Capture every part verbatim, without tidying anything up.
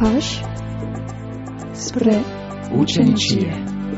Pași spre ucenicie.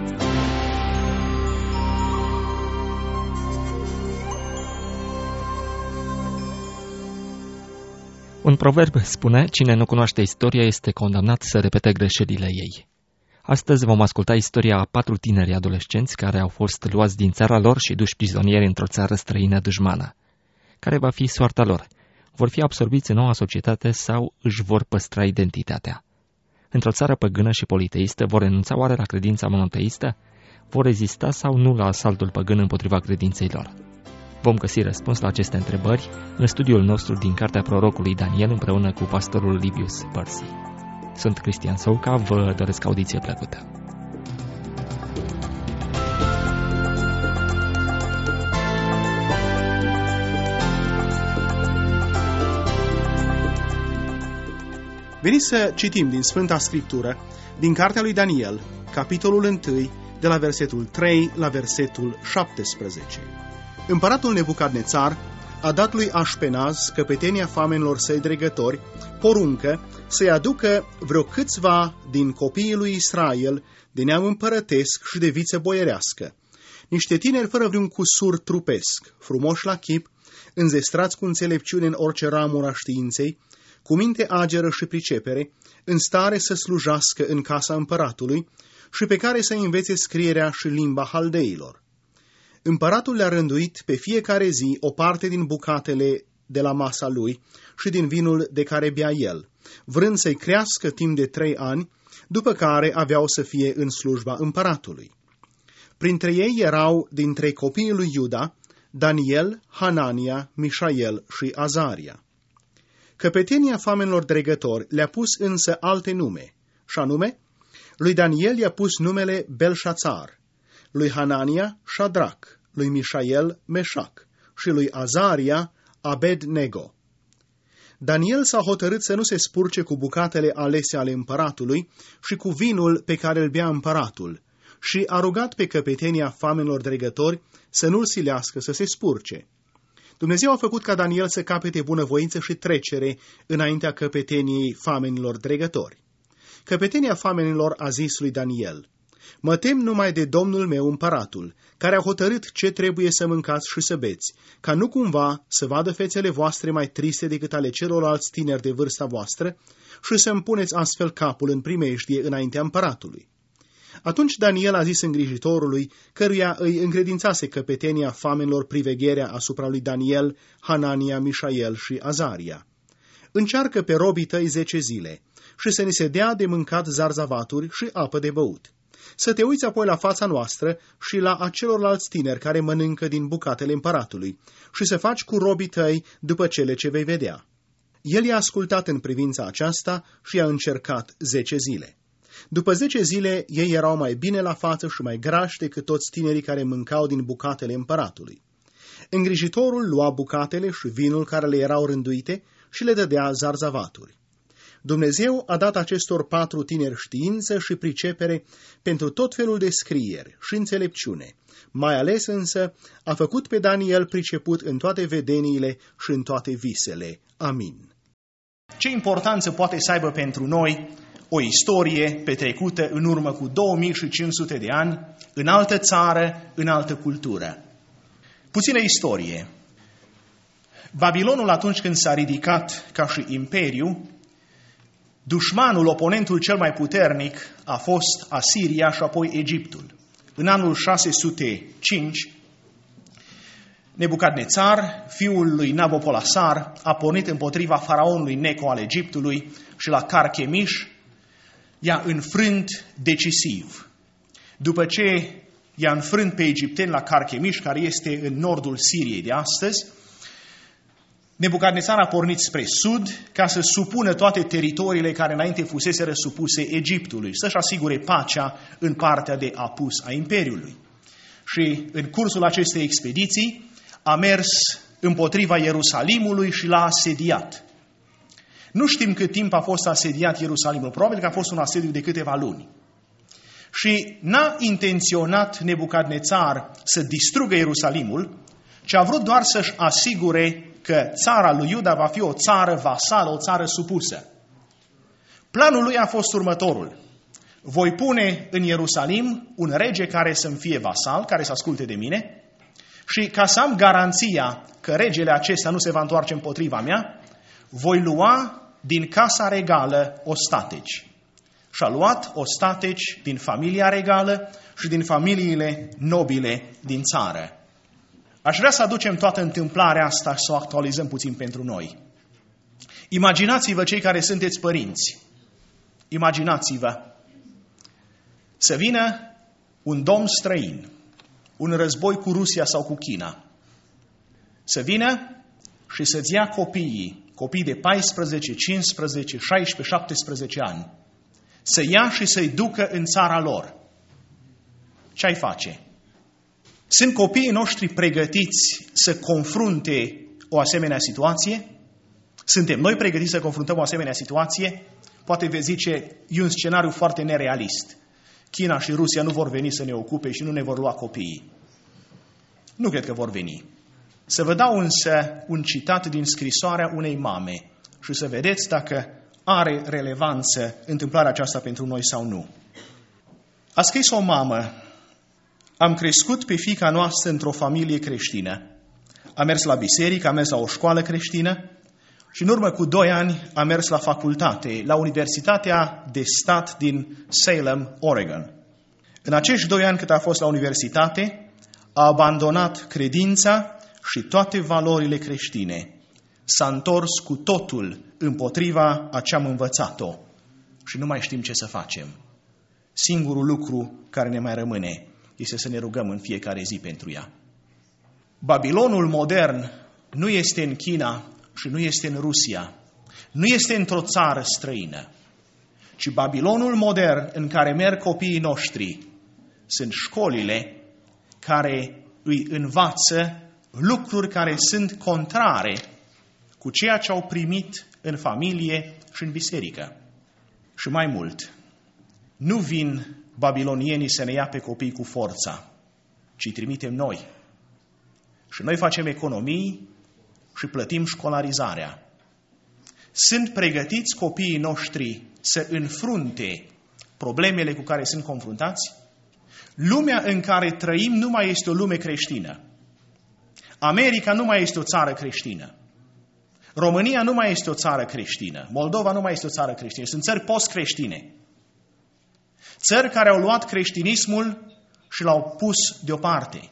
Un proverb spune, cine nu cunoaște istoria este condamnat să repete greșelile ei. Astăzi vom asculta istoria a patru tineri adolescenți care au fost luați din țara lor și duși prizonieri într-o țară străină dușmană. Care va fi soarta lor? Vor fi absorbiți în noua societate sau își vor păstra identitatea? Într-o țară păgână și politeistă, vor renunța oare la credința monoteistă? Vor rezista sau nu la asaltul păgân împotriva credinței lor? Vom găsi răspuns la aceste întrebări în studiul nostru din cartea prorocului Daniel împreună cu pastorul Livius Percy. Sunt Cristian Souca, vă doresc audiție plăcută. Veniți să citim din Sfânta Scriptură, din cartea lui Daniel, capitolul unu, de la versetul trei la versetul șaptesprezece. Împăratul Nebucadnețar a dat lui Așpenaz, căpetenia famenilor săi dregători, poruncă să-i aducă vreo câțiva din copiii lui Israel, de neam împărătesc și de viță boierească, niște tineri fără vreun cusur trupesc, frumoși la chip, înzestrați cu înțelepciune în orice ramură a științei, cu minte ageră și pricepere, în stare să slujească în casa împăratului și pe care să învețe scrierea și limba haldeilor. Împăratul le-a rânduit pe fiecare zi o parte din bucatele de la masa lui și din vinul de care bea el, vrând să-i crească timp de trei ani, după care aveau să fie în slujba împăratului. Printre ei erau dintre copiii lui Iuda, Daniel, Hanania, Mișael și Azaria. Căpetenia famenilor dregători le-a pus însă alte nume, și anume, lui Daniel i-a pus numele Belșațar, lui Hanania Șadrac, lui Mișael Meșac și lui Azaria Abednego. Daniel s-a hotărât să nu se spurce cu bucatele alese ale împăratului și cu vinul pe care îl bea împăratul și a rugat pe căpetenia famenilor dregători să nu-l silească să se spurce. Dumnezeu a făcut ca Daniel să capete bunăvoință și trecere înaintea căpeteniei famenilor dregători. Căpetenia famenilor a zis lui Daniel: mă tem numai de domnul meu împăratul, care a hotărât ce trebuie să mâncați și să beți, ca nu cumva să vadă fețele voastre mai triste decât ale celorlalți tineri de vârsta voastră și să-mi puneți astfel capul în primejdie înaintea împăratului. Atunci Daniel a zis îngrijitorului, căruia îi încredințase căpetenia famenilor privegherea asupra lui Daniel, Hanania, Mișael și Azaria: încearcă pe robii tăi zece zile și să ni se dea de mâncat zarzavaturi și apă de băut. Să te uiți apoi la fața noastră și la acelorlalți tineri care mănâncă din bucatele împăratului și să faci cu robii tăi după cele ce vei vedea. El i-a ascultat în privința aceasta și a încercat zece zile. După zece zile, ei erau mai bine la față și mai grași decât toți tinerii care mâncau din bucatele împăratului. Îngrijitorul lua bucatele și vinul care le erau rânduite și le dădea zarzavaturi. Dumnezeu a dat acestor patru tineri știință și pricepere pentru tot felul de scrieri și înțelepciune. Mai ales însă a făcut pe Daniel priceput în toate vedeniile și în toate visele. Amin. Ce importanță poate să aibă pentru noi o istorie petrecută în urmă cu două mii cinci sute de ani, în altă țară, în altă cultură? Puțină istorie. Babilonul, atunci când s-a ridicat ca și imperiu, dușmanul, oponentul cel mai puternic a fost Asiria și apoi Egiptul. În anul șase sute cinci, Nebucadnețar, fiul lui Nabopolassar, a pornit împotriva faraonului Neco al Egiptului și la Carchemiș i-a înfrânt decisiv. După ce i-a înfrânt pe egipteni la Carchemiș, care este în nordul Siriei de astăzi, Nebucadnețar a pornit spre sud ca să supună toate teritoriile care înainte fuseseră supuse Egiptului, să-și asigure pacea în partea de apus a Imperiului. Și în cursul acestei expediții a mers împotriva Ierusalimului și l-a asediat. Nu știm cât timp a fost asediat Ierusalimul, probabil că a fost un asediu de câteva luni. Și n-a intenționat Nebucadnețar să distrugă Ierusalimul, ci a vrut doar să-și asigure că țara lui Iuda va fi o țară vasală, o țară supusă. Planul lui a fost următorul. Voi pune în Ierusalim un rege care să-mi fie vasal, care să asculte de mine, și ca să am garanția că regele acesta nu se va întoarce împotriva mea, voi lua din casa regală ostateci. Și a luat ostateci din familia regală și din familiile nobile din țară. Aș vrea să aducem toată întâmplarea asta și să o actualizăm puțin pentru noi. Imaginați-vă cei care sunteți părinți. Imaginați-vă să vină un domn străin, un război cu Rusia sau cu China, să vină și să-ți ia copiii, copii de paisprezece, cincisprezece, șaisprezece, șaptesprezece ani, să ia și să-i ducă în țara lor. Ce ai face? Sunt copiii noștri pregătiți să confrunte o asemenea situație? Suntem noi pregătiți să confruntăm o asemenea situație? Poate veți zice, e un scenariu foarte nerealist. China și Rusia nu vor veni să ne ocupe și nu ne vor lua copiii. Nu cred că vor veni. Să vă dau însă un citat din scrisoarea unei mame și să vedeți dacă are relevanță întâmplarea aceasta pentru noi sau nu. A scris o mamă: am crescut pe fiica noastră într-o familie creștină. A mers la biserică, a mers la o școală creștină și în urmă cu doi ani a mers la facultate, la Universitatea de Stat din Salem, Oregon. În acești doi ani cât a fost la universitate, a abandonat credința și toate valorile creștine. S-a întors cu totul împotriva a ce am învățat-o și nu mai știm ce să facem. Singurul lucru care ne mai rămâne este să ne rugăm în fiecare zi pentru ea. Babilonul modern nu este în China și nu este în Rusia, nu este într-o țară străină, ci Babilonul modern în care merg copiii noștri sunt școlile care îi învață lucruri care sunt contrare cu ceea ce au primit în familie și în biserică. Și mai mult, nu vin babilonienii să ne ia pe copii cu forța, ci trimitem noi. Și noi facem economii și plătim școlarizarea. Sunt pregătiți copiii noștri să înfrunte problemele cu care sunt confruntați? Lumea în care trăim nu mai este o lume creștină. America nu mai este o țară creștină. România nu mai este o țară creștină. Moldova nu mai este o țară creștină. Sunt țări post-creștine. Țări care au luat creștinismul și l-au pus deoparte.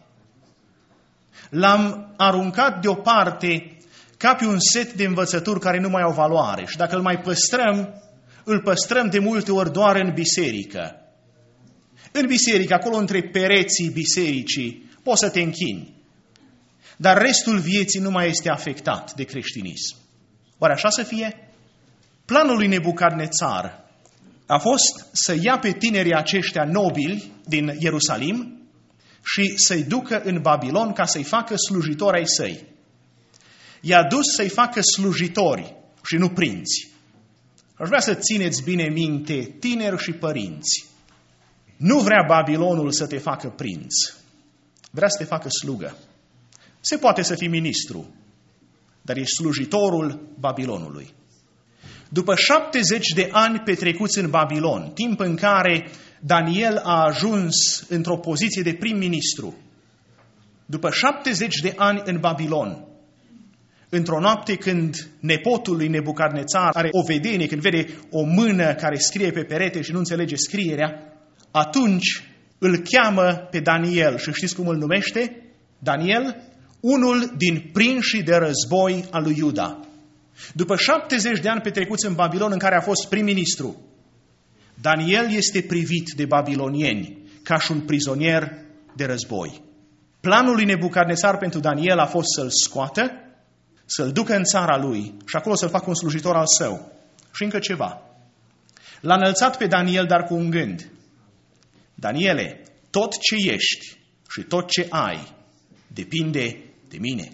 L-am aruncat deoparte ca pe un set de învățături care nu mai au valoare. Și dacă îl mai păstrăm, îl păstrăm de multe ori doar în biserică. În biserică, acolo între pereții bisericii, poți să te închini. Dar restul vieții nu mai este afectat de creștinism. Oare așa să fie? Planul lui Nebucadnețar a fost să ia pe tinerii aceștia nobili din Ierusalim și să-i ducă în Babilon ca să-i facă slujitori ai săi. I-a dus să-i facă slujitori și nu prinți. Aș vrea să țineți bine minte, tineri și părinți. Nu vrea Babilonul să te facă prinț. Vrea să te facă slugă. Se poate să fii ministru, dar ești slujitorul Babilonului. După șaptezeci de ani petrecuți în Babilon, timp în care Daniel a ajuns într-o poziție de prim-ministru, după șaptezeci de ani în Babilon, într-o noapte când nepotul lui Nebucadnețar are o vedenie, când vede o mână care scrie pe perete și nu înțelege scrierea, atunci îl cheamă pe Daniel și știți cum îl numește? Daniel, unul din prinșii de război al lui Iuda. După șaptezeci de ani petrecuți în Babilon, în care a fost prim-ministru, Daniel este privit de babilonieni ca și un prizonier de război. Planul lui Nebucadnețar pentru Daniel a fost să-l scoată, să-l ducă în țara lui și acolo să-l facă un slujitor al său. Și încă ceva. L-a înălțat pe Daniel, dar cu un gând. Daniele, tot ce ești și tot ce ai depinde de mine.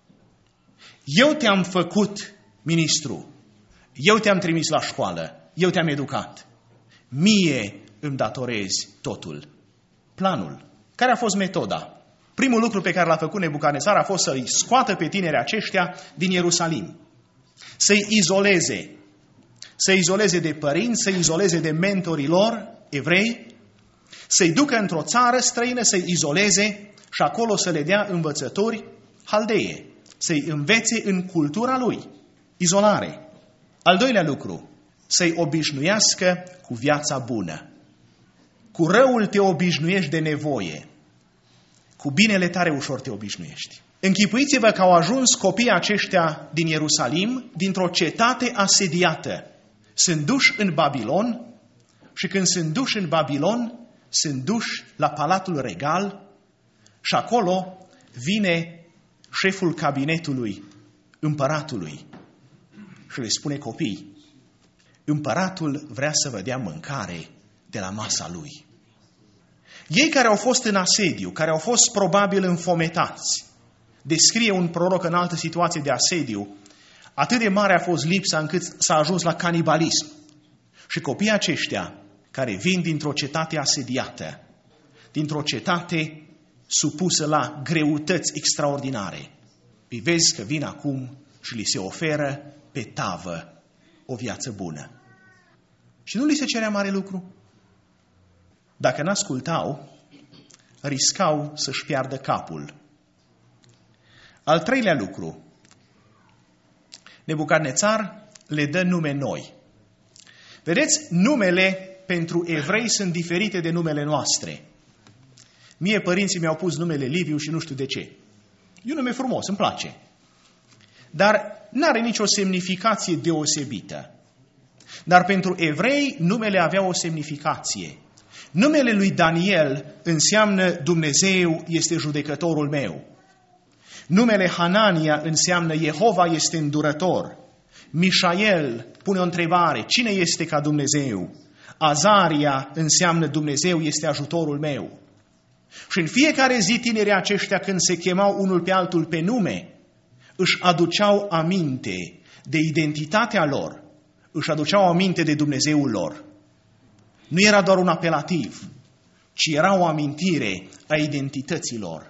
Eu te-am făcut ministru. Eu te-am trimis la școală. Eu te-am educat. Mie îmi datorezi totul. Planul. Care a fost metoda? Primul lucru pe care l-a făcut Nebucadnețar a fost să-i scoată pe tinerii aceștia din Ierusalim. Să-i izoleze. să izoleze de părinți, să izoleze de mentorii lor, evrei, să-i ducă într-o țară străină, să-i izoleze și acolo să le dea învățători haldeie, să-i învețe în cultura lui. Izolare. Al doilea lucru, să-i obișnuiască cu viața bună. Cu răul te obișnuiești de nevoie, cu binele tare ușor te obișnuiești. Închipuiți-vă că au ajuns copiii aceștia din Ierusalim, dintr-o cetate asediată. Sunt duși în Babilon și când sunt duși în Babilon, sunt duși la Palatul Regal și acolo vine șeful cabinetului împăratului și le spune: copii, împăratul vrea să vă dea mâncare de la masa lui. Ei care au fost în asediu, care au fost probabil înfometați, descrie un proroc în altă situație de asediu, atât de mare a fost lipsa încât s-a ajuns la canibalism. Și copiii aceștia, care vin dintr-o cetate asediată, dintr-o cetate supusă la greutăți extraordinare, îi vezi că vin acum și li se oferă pe tavă o viață bună. Și nu li se cerea mare lucru. Dacă n-ascultau, riscau să-și piardă capul. Al treilea lucru, Nebucadnețar le dă nume noi. Vedeți, numele pentru evrei sunt diferite de numele noastre. Mie părinții mi-au pus numele Liviu și nu știu de ce. E un nume frumos, îmi place. Dar n-are nicio semnificație deosebită. Dar pentru evrei numele avea o semnificație. Numele lui Daniel înseamnă Dumnezeu este judecătorul meu. Numele Hanania înseamnă Jehova este îndurător. Mișael pune o întrebare: cine este ca Dumnezeu? Azaria înseamnă Dumnezeu este ajutorul meu. Și în fiecare zi tinerii aceștia, când se chemau unul pe altul pe nume, își aduceau aminte de identitatea lor, își aduceau aminte de Dumnezeul lor. Nu era doar un apelativ, ci era o amintire a identității lor.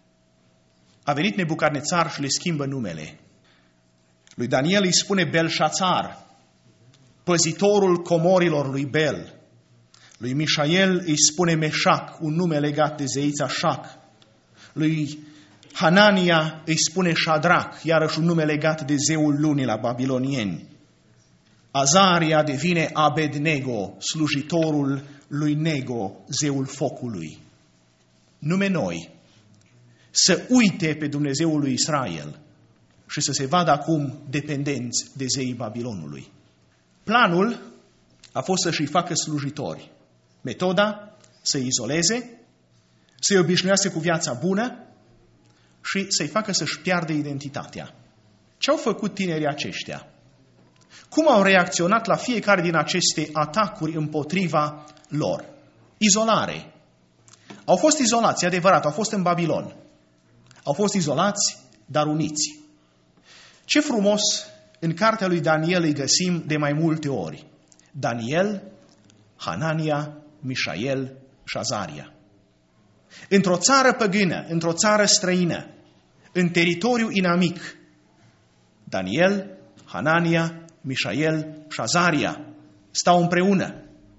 A venit Nebucadnețar și le schimbă numele. Lui Daniel îi spune Belșațar, păzitorul comorilor lui Bel. Lui Mișael îi spune Meșac, un nume legat de zeița Șac. Lui Hanania îi spune Șadrac, iarăși un nume legat de zeul lunii la babilonieni. Azaria devine Abednego, slujitorul lui Nego, zeul focului. Nume noi. Să uite pe Dumnezeul lui Israel și să se vadă acum dependenți de zeii Babilonului. Planul a fost să-și facă slujitori. Metoda, să-i izoleze, să-i obișnuiască cu viața bună și să-i facă să-și piardă identitatea. Ce au făcut tinerii aceștia? Cum au reacționat la fiecare din aceste atacuri împotriva lor? Izolare. Au fost izolați, e adevărat, au fost în Babilon. Au fost izolați, dar uniți. Ce frumos în cartea lui Daniel îi găsim de mai multe ori. Daniel, Hanania, Mișael și Azaria. Într-o țară păgână, într-o țară străină, în teritoriu inamic, Daniel, Hanania, Mișael și Azaria stau împreună.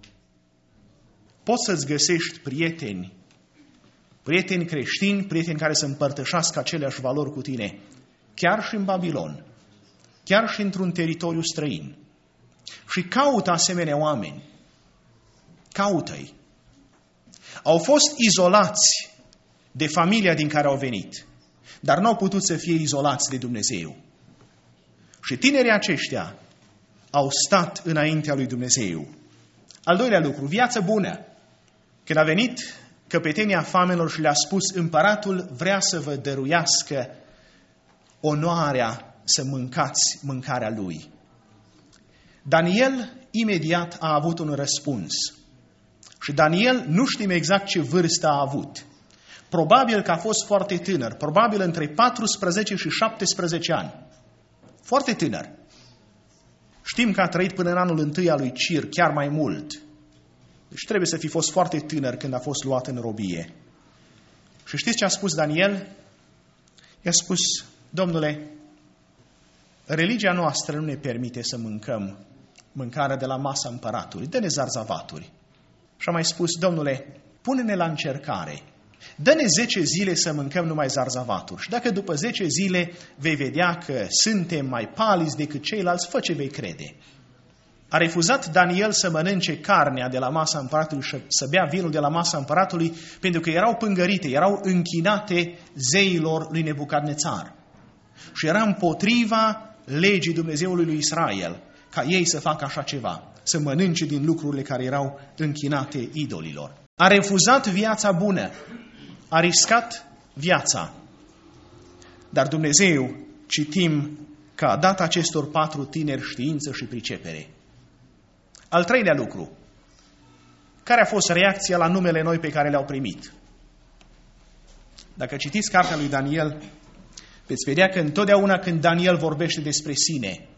Poți să-ți găsești prieteni, prieteni creștini, prieteni care să împărtășească aceleași valori cu tine, chiar și în Babilon, chiar și într-un teritoriu străin. Și caută asemenea oameni. Caută-i. Au fost izolați de familia din care au venit, dar n-au putut să fie izolați de Dumnezeu. Și tinerii aceștia au stat înaintea lui Dumnezeu. Al doilea lucru, viață bună. Când a venit căpetenia famelor și le-a spus: împăratul vrea să vă dăruiască onoarea să mâncați mâncarea lui. Daniel imediat a avut un răspuns. Și Daniel nu știm exact ce vârstă a avut. Probabil că a fost foarte tânăr, probabil între paisprezece și șaptesprezece ani. Foarte tânăr. Știm că a trăit până în anul întâi al lui Cir, chiar mai mult. Deci trebuie să fi fost foarte tânăr când a fost luat în robie. Și știți ce a spus Daniel? I-a spus: Domnule, religia noastră nu ne permite să mâncăm mâncarea de la masa împăratului, dă-ne zarzavaturi. Și a mai spus, Domnule, pune-ne la încercare, dă-ne zece zile să mâncăm numai zarzavaturi și dacă după zece zile vei vedea că suntem mai palizi decât ceilalți, fă ce vei crede. A refuzat Daniel să mănânce carnea de la masa împăratului și să bea vinul de la masa împăratului pentru că erau pângărite, erau închinate zeilor lui Nebucadnețar. Și era împotriva legii Dumnezeului lui Israel ca ei să facă așa ceva, să mănânce din lucrurile care erau închinate idolilor. A refuzat viața bună, a riscat viața. Dar Dumnezeu, citim, că a dat acestor patru tineri știință și pricepere. Al treilea lucru, care a fost reacția la numele noi pe care le-au primit? Dacă citiți cartea lui Daniel, veți vedea că întotdeauna când Daniel vorbește despre sine,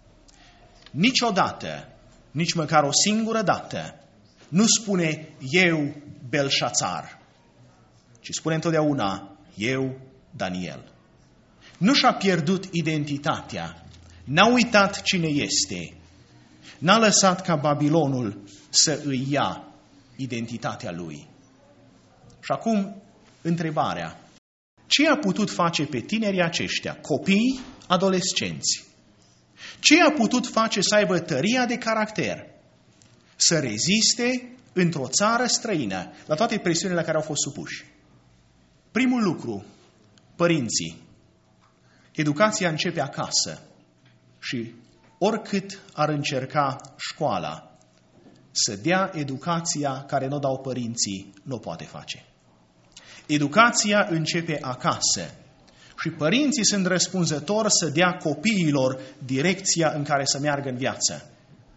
niciodată, nici măcar o singură dată, nu spune eu Belșațar, ci spune întotdeauna eu Daniel. Nu și-a pierdut identitatea, n-a uitat cine este, n-a lăsat ca Babilonul să îi ia identitatea lui. Și acum, întrebarea. Ce a putut face pe tinerii aceștia, copii, adolescenți? Ce a putut face să aibă tăria de caracter? Să reziste într-o țară străină la toate presiunile la care au fost supuși. Primul lucru, părinții. Educația începe acasă și oricât ar încerca școala să dea educația care nu dau părinții, nu poate face. Educația începe acasă și părinții sunt răspunzători să dea copiilor direcția în care să meargă în viață.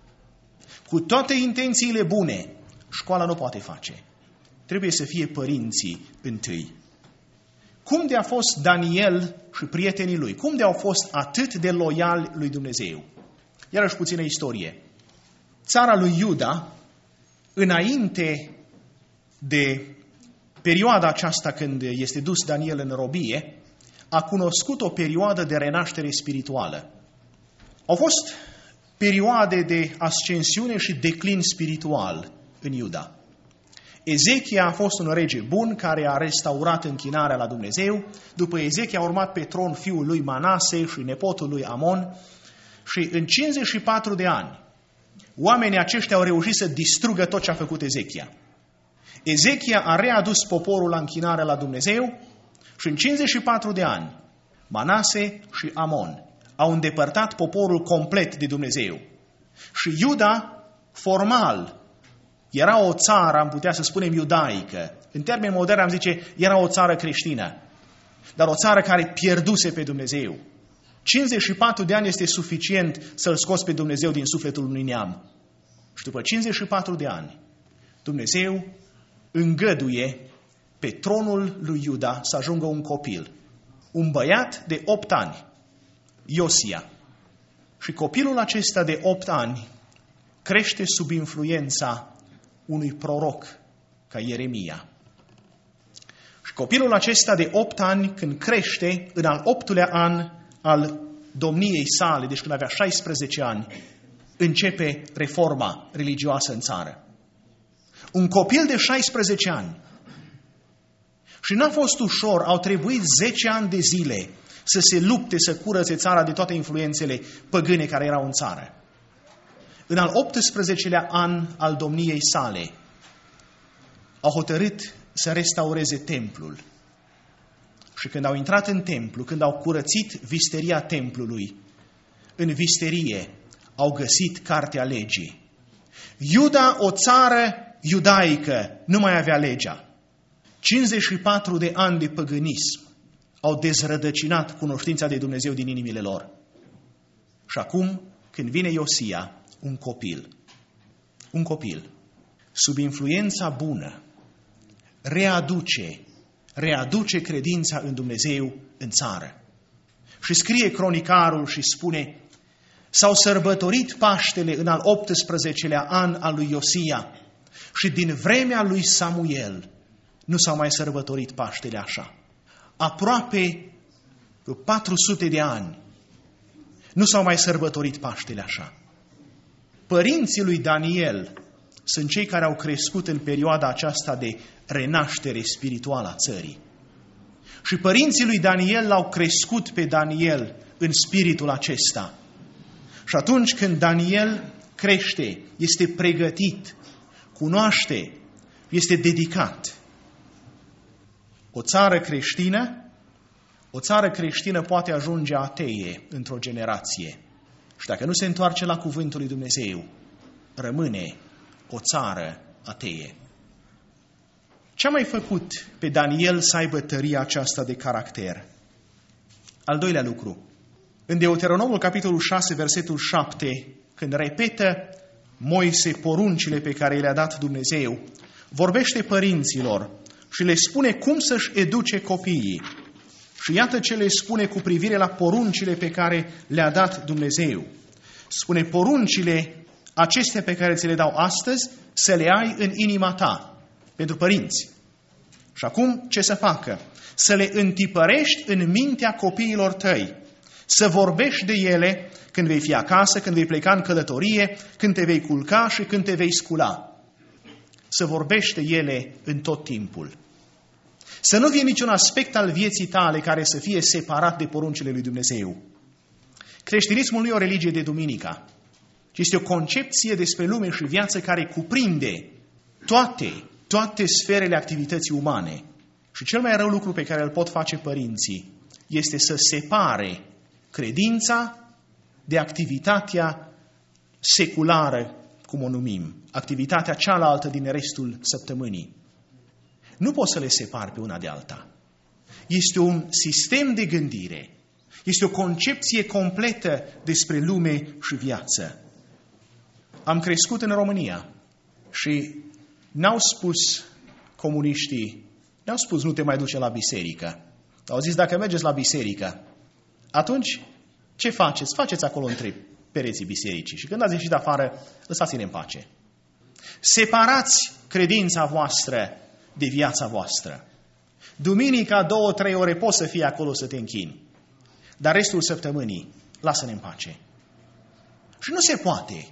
Cu toate intențiile bune, școala nu poate face. Trebuie să fie părinții întâi. Cum de a fost Daniel și prietenii lui? Cum de au fost atât de loiali lui Dumnezeu? Iarăși puțină istorie. Țara lui Iuda, înainte de perioada aceasta când este dus Daniel în robie, a cunoscut o perioadă de renaștere spirituală. Au fost perioade de ascensiune și declin spiritual în Iuda. Ezechia a fost un rege bun care a restaurat închinarea la Dumnezeu. După Ezechia a urmat pe tron fiul lui Manase și nepotul lui Amon. Și în cincizeci și patru de ani, oamenii aceștia au reușit să distrugă tot ce a făcut Ezechia. Ezechia a readus poporul la închinare la Dumnezeu și în cincizeci și patru de ani, Manase și Amon au îndepărtat poporul complet de Dumnezeu. Și Iuda, formal, era o țară, am putea să spunem, iudaică. În termeni moderni am zice, era o țară creștină, dar o țară care pierduse pe Dumnezeu. cincizeci și patru de ani este suficient să-L scoți pe Dumnezeu din sufletul unui neam. Și după cincizeci și patru de ani, Dumnezeu îngăduie pe tronul lui Iuda să ajungă un copil, un băiat de opt ani, Iosia. Și copilul acesta de opt ani crește sub influența unui proroc ca Ieremia. Și copilul acesta de opt ani, când crește, în al optulea an al domniei sale, deci când avea șaisprezece ani, începe reforma religioasă în țară. Un copil de șaisprezece ani. Și n-a fost ușor, au trebuit zece ani de zile să se lupte să curățe țara de toate influențele păgâne care erau în țară. În al optsprezecelea an al domniei sale, au hotărât să restaureze templul. Și când au intrat în templu, când au curățit visteria templului, în visterie au găsit cartea legii. Iuda, o țară iudaică, nu mai avea legea. cincizeci și patru de ani de păgânism au dezrădăcinat cunoștința de Dumnezeu din inimile lor. Și acum, când vine Iosia, un copil, un copil, sub influența bună, readuce, readuce credința în Dumnezeu în țară. Și scrie cronicarul și spune, s-au sărbătorit Paștele în al optsprezecelea an al lui Iosia și din vremea lui Samuel nu s-au mai sărbătorit Paștele așa. Aproape patru sute de ani nu s-au mai sărbătorit Paștele așa. Părinții lui Daniel sunt cei care au crescut în perioada aceasta de renaștere spirituală a țării. Și părinții lui Daniel l-au crescut pe Daniel în spiritul acesta. Și atunci când Daniel crește, este pregătit, cunoaște, este dedicat. O țară creștină, o țară creștină poate ajunge ateie într-o generație. Și dacă nu se întoarce la cuvântul lui Dumnezeu, rămâne o țară ateie. Ce a mai făcut pe Daniel să aibă tăria aceasta de caracter? Al doilea lucru. În Deuteronomul, capitolul șase, versetul șapte, când repetă Moise poruncile pe care le-a dat Dumnezeu, vorbește părinților și le spune cum să-și educe copiii. Și iată ce le spune cu privire la poruncile pe care le-a dat Dumnezeu. Spune, poruncile acestea pe care ți le dau astăzi, să le ai în inima ta, pentru părinți. Și acum ce să facă? Să le întipărești în mintea copiilor tăi, să vorbești de ele când vei fi acasă, când vei pleca în călătorie, când te vei culca și când te vei scula. Să vorbești de ele în tot timpul. Să nu fie niciun aspect al vieții tale care să fie separat de poruncile lui Dumnezeu. Creștinismul nu e o religie de duminica, ci este o concepție despre lume și viață care cuprinde toate, toate sferele activității umane. Și cel mai rău lucru pe care îl pot face părinții este să separe credința de activitatea seculară, cum o numim, activitatea cealaltă din restul săptămânii. Nu poți să le separi pe una de alta. Este un sistem de gândire, este o concepție completă despre lume și viață. Am crescut în România și n-au spus comuniștii, n-au spus nu te mai duce la biserică. Au zis dacă mergeți la biserică, atunci ce faceți? Faceți acolo între pereții bisericii și când ați ieșit afară, lăsați-ne în pace. Separați credința voastră de viața voastră. Duminica, două, trei ore poți să fii acolo să te închini, dar restul săptămânii lasă-ne în pace. Și nu se poate.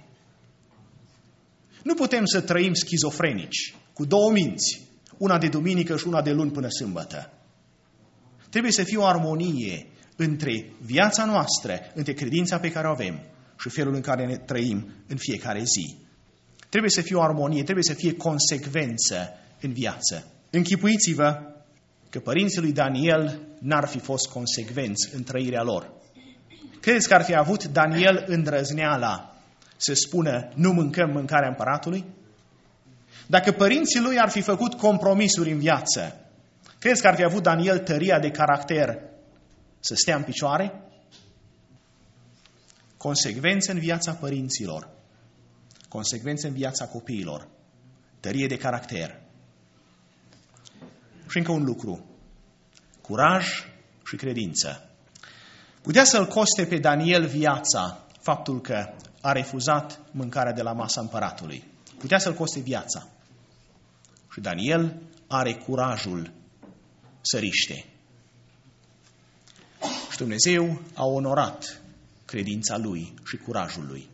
Nu putem să trăim schizofrenici, cu două minți, una de duminică și una de luni până sâmbătă. Trebuie să fie o armonie între viața noastră, între credința pe care o avem și felul în care ne trăim în fiecare zi. Trebuie să fie o armonie, trebuie să fie consecvență în viață. Închipuiți-vă că părinții lui Daniel n-ar fi fost consecvenți în trăirea lor. Credeți că ar fi avut Daniel îndrăzneala să spună nu mâncăm mâncarea împăratului? Dacă părinții lui ar fi făcut compromisuri în viață, credeți că ar fi avut Daniel tăria de caracter să stea în picioare? Consecvență în viața părinților, consecvență în viața copiilor, tărie de caracter. Și încă un lucru, curaj și credință. Putea să-l coste pe Daniel viața faptul că a refuzat mâncarea de la masa împăratului. Putea să-l coste viața. Și Daniel are curajul să riște. Și Dumnezeu a onorat credința lui și curajul lui.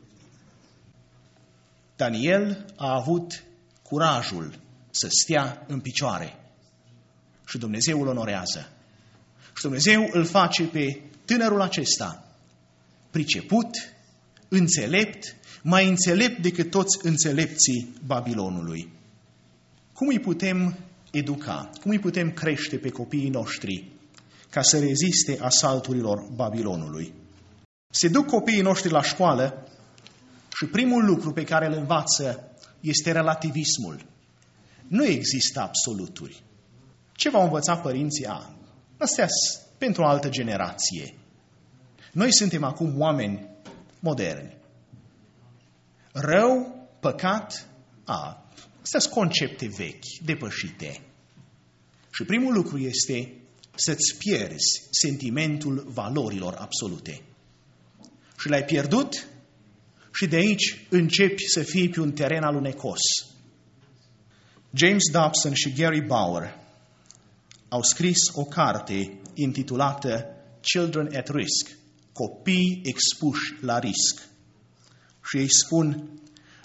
Daniel a avut curajul să stea în picioare. Și Dumnezeu îl onorează. Și Dumnezeu îl face pe tânărul acesta priceput, înțelept, mai înțelept decât toți înțelepții Babilonului. Cum îi putem educa? Cum îi putem crește pe copiii noștri ca să reziste asalturilor Babilonului? Se duc copiii noștri la școală și primul lucru pe care îl învață este relativismul. Nu există absoluturi. Ce v-au învățat părinții? A, astea pentru o altă generație. Noi suntem acum oameni moderni. Rău, păcat, a, astea sunt concepte vechi, depășite. Și primul lucru este să-ți pierzi sentimentul valorilor absolute. Și l-ai pierdut și de aici începi să fii pe un teren alunecos. James Dobson și Gary Bauer au scris o carte intitulată Children at Risk, copii expuși la risc. Și ei spun,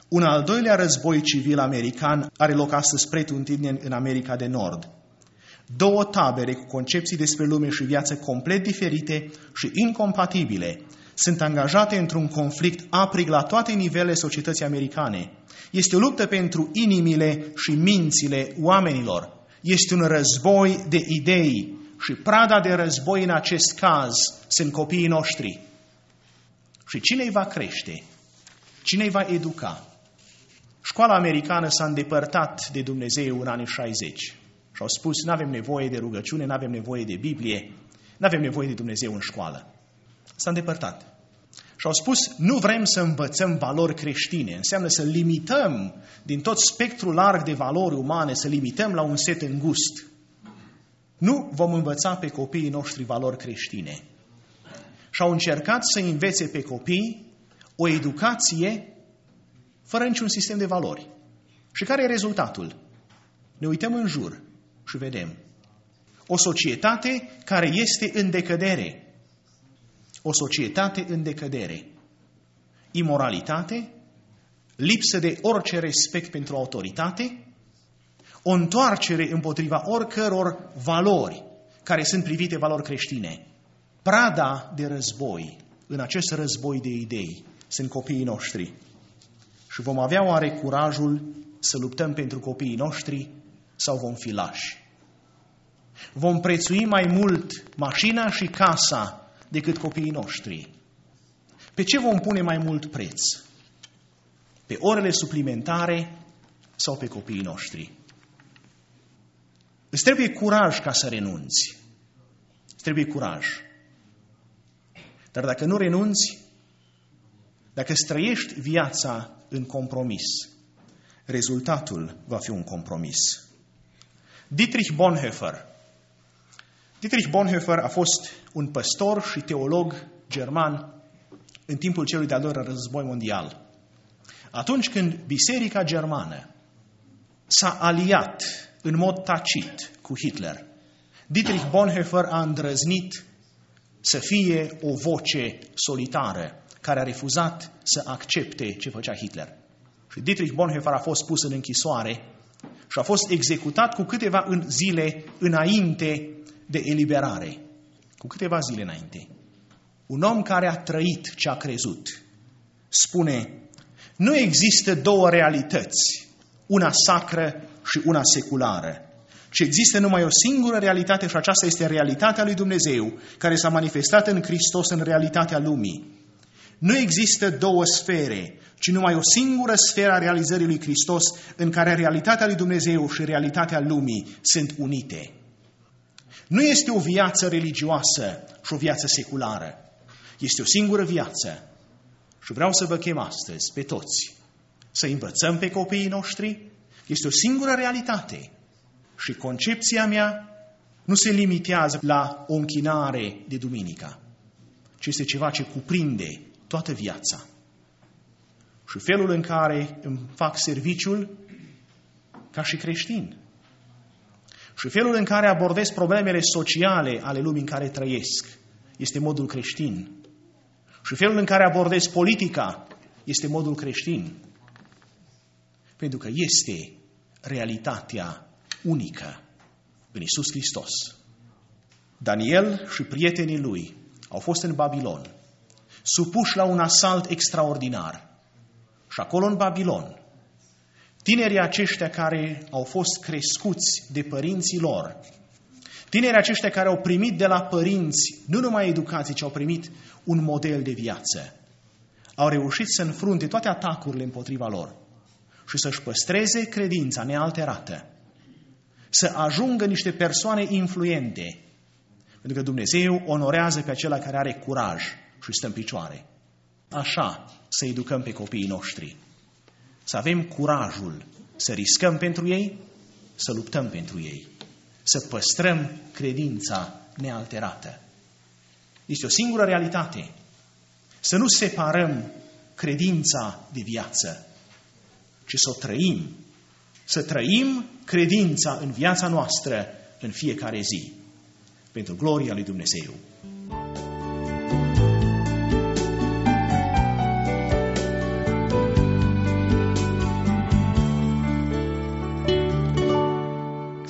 Un al doilea război civil american are loc astăzi pretutindeni în America de Nord. Două tabere cu concepții despre lume și viață complet diferite și incompatibile sunt angajate într-un conflict aprig la toate nivelele societății americane. Este o luptă pentru inimile și mințile oamenilor. Este un război de idei și prada de război în acest caz sunt copiii noștri. Și cine îi va crește? Cine îi va educa? Școala americană s-a îndepărtat de Dumnezeu în anii șaizeci și au spus, nu avem nevoie de rugăciune, nu avem nevoie de Biblie, nu avem nevoie de Dumnezeu în școală. S-a îndepărtat. Și au spus, nu vrem să învățăm valori creștine, înseamnă să limităm din tot spectrul larg de valori umane, să limităm la un set îngust. Nu vom învăța pe copiii noștri valori creștine. Și au încercat să învețe pe copii o educație fără niciun sistem de valori. Și care e rezultatul? Ne uităm în jur și vedem o societate care este în decădere. O societate în decădere. Imoralitate, lipsă de orice respect pentru autoritate, o întoarcere împotriva oricăror valori care sunt privite valori creștine. Prada de război, în acest război de idei, sunt copiii noștri. Și vom avea oare curajul să luptăm pentru copiii noștri sau vom fi lași? Vom prețui mai mult mașina și casa decât copiii noștri. Pe ce vom pune mai mult preț? Pe orele suplimentare sau pe copiii noștri? Îți trebuie curaj ca să renunți. Îți trebuie curaj. Dar dacă nu renunți, dacă îți trăiești viața în compromis, rezultatul va fi un compromis. Dietrich Bonhoeffer. Dietrich Bonhoeffer a fost un păstor și teolog german în timpul celui de-al doilea război mondial. Atunci când biserica germană s-a aliat în mod tacit cu Hitler, Dietrich Bonhoeffer a îndrăznit să fie o voce solitară care a refuzat să accepte ce făcea Hitler. Și Dietrich Bonhoeffer a fost pus în închisoare și a fost executat cu câteva zile înainte de eliberare. Cu câteva zile înainte. Un om care a trăit ce a crezut spune, nu există două realități, una sacră și una seculară, ci există numai o singură realitate și aceasta este realitatea lui Dumnezeu, care s-a manifestat în Hristos în realitatea lumii. Nu există două sfere, ci numai o singură sferă a realizării lui Hristos, în care realitatea lui Dumnezeu și realitatea lumii sunt unite. Nu este o viață religioasă și o viață seculară. Este o singură viață. Și vreau să vă chem astăzi pe toți să învățăm pe copiii noștri. Este o singură realitate. Și concepția mea nu se limitează la o închinare de duminică, ci este ceva ce cuprinde toată viața. Și felul în care îmi fac serviciul ca și creștin. Și felul în care abordez problemele sociale ale lumii în care trăiesc este modul creștin. Și felul în care abordez politica este modul creștin. Pentru că este realitatea unică în Iisus Hristos. Daniel și prietenii lui au fost în Babilon, supuși la un asalt extraordinar. Și acolo în Babilon, tinerii aceștia care au fost crescuți de părinții lor, tinerii aceștia care au primit de la părinți nu numai educație, ci au primit un model de viață, au reușit să înfrunte toate atacurile împotriva lor și să-și păstreze credința nealterată, să ajungă niște persoane influente, pentru că Dumnezeu onorează pe acela care are curaj și stă în picioare. Așa să educăm pe copiii noștri. Să avem curajul să riscăm pentru ei, să luptăm pentru ei, să păstrăm credința nealterată. Este o singură realitate. Să nu separăm credința de viață, ci să o trăim. Să trăim credința în viața noastră în fiecare zi. Pentru gloria lui Dumnezeu.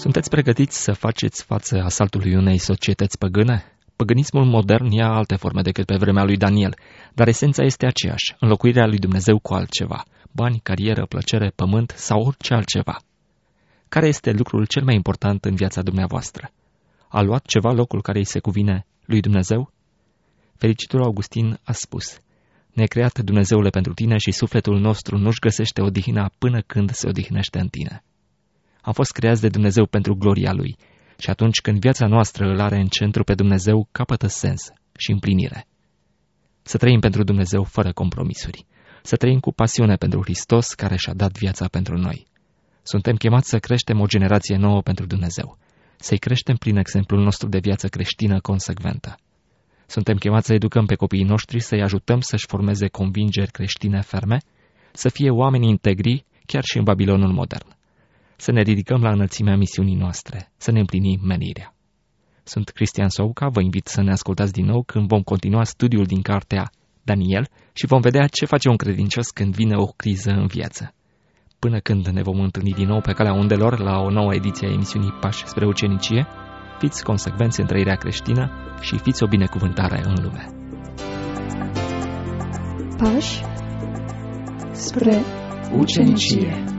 Sunteți pregătiți să faceți față asaltului unei societăți păgâne? Păgânismul modern ia alte forme decât pe vremea lui Daniel, dar esența este aceeași, înlocuirea lui Dumnezeu cu altceva, bani, carieră, plăcere, pământ sau orice altceva. Care este lucrul cel mai important în viața dumneavoastră? A luat ceva locul care îi se cuvine lui Dumnezeu? Fericitul Augustin a spus: ne-a creat Dumnezeule pentru tine și sufletul nostru nu-și găsește odihna până când se odihnește în tine. Am fost creați de Dumnezeu pentru gloria Lui și atunci când viața noastră îl are în centru pe Dumnezeu, capătă sens și împlinire. Să trăim pentru Dumnezeu fără compromisuri, să trăim cu pasiune pentru Hristos care și-a dat viața pentru noi. Suntem chemați să creștem o generație nouă pentru Dumnezeu, să-i creștem prin exemplul nostru de viață creștină consecventă. Suntem chemați să educăm pe copiii noștri, să-i ajutăm să-și formeze convingeri creștine ferme, să fie oameni integri chiar și în Babilonul modern. Să ne ridicăm la înălțimea misiunii noastre, să ne împlinim menirea. Sunt Cristian Souca, vă invit să ne ascultați din nou când vom continua studiul din cartea Daniel și vom vedea ce face un credincios când vine o criză în viață. Până când ne vom întâlni din nou pe calea undelor la o nouă ediție a emisiunii Pași spre ucenicie, fiți consecvenți în trăirea creștină și fiți o binecuvântare în lume. Pași spre ucenicie.